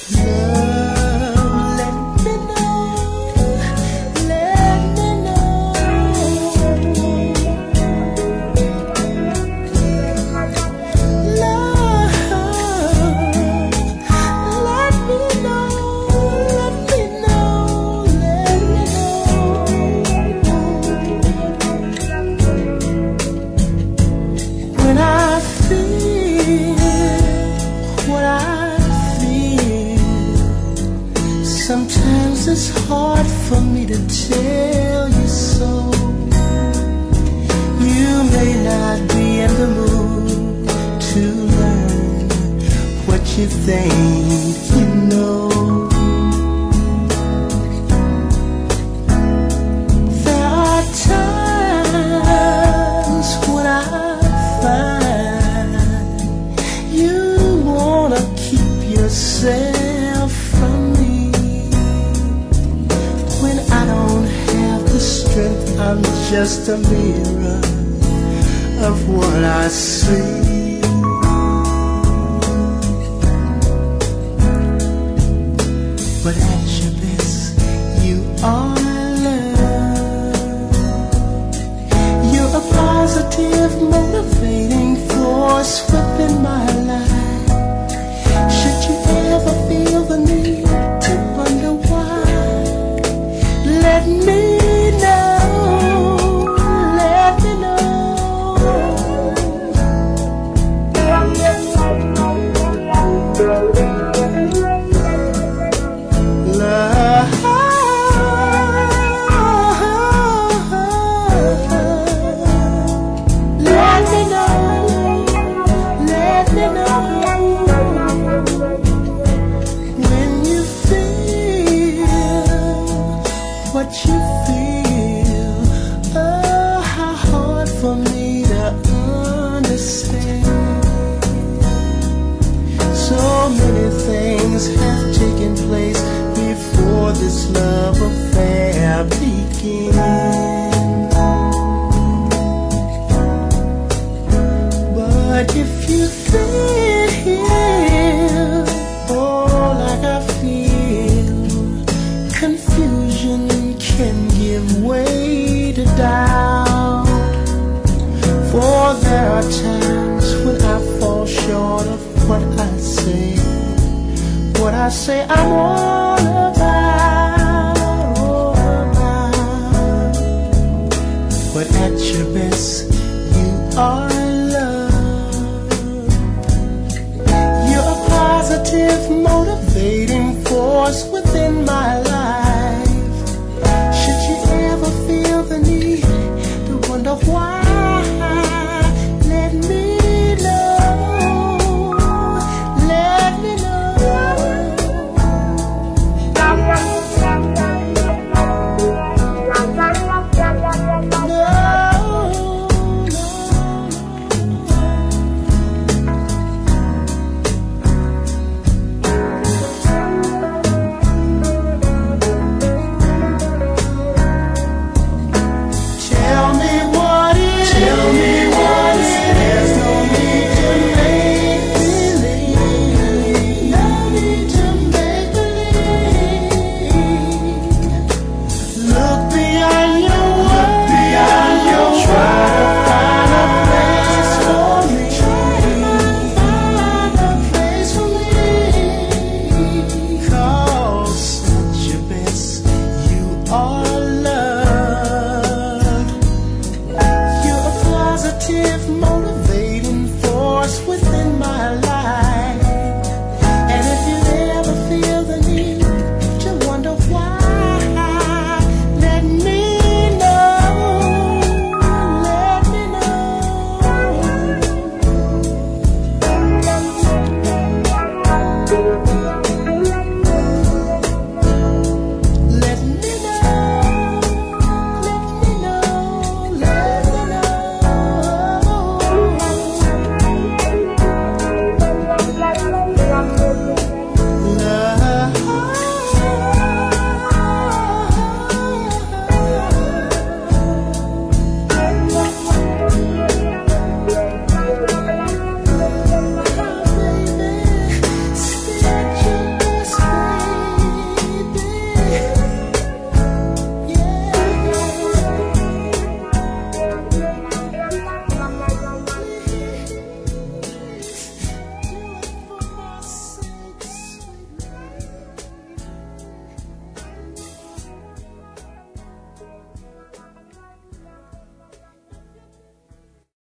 Love, let me know, let me know. Love, let me know, let me know, let me know. When I feel what I feel, sometimes it's hard for me to tell you so. You may not be in the mood to learn what you think you know. There are times when I find you wanna keep yourself from me. When I don't have the strength, I'm just a mirror of what I see. But at your best, you are love. You're a positive, motivating force within my life. Should you ever feel the need to wonder why, let me know, let me know. Love, let me know, let me know. When you feel what you feel, oh, how hard for me to understand. So many things have taken place before this love affair began. But if you feel, oh, like I feel, confusion can give way to doubt. For there are times when I fall short of what I say. What I say I'm all about, all about. But at your best, you are love. You're a positive, motivating force with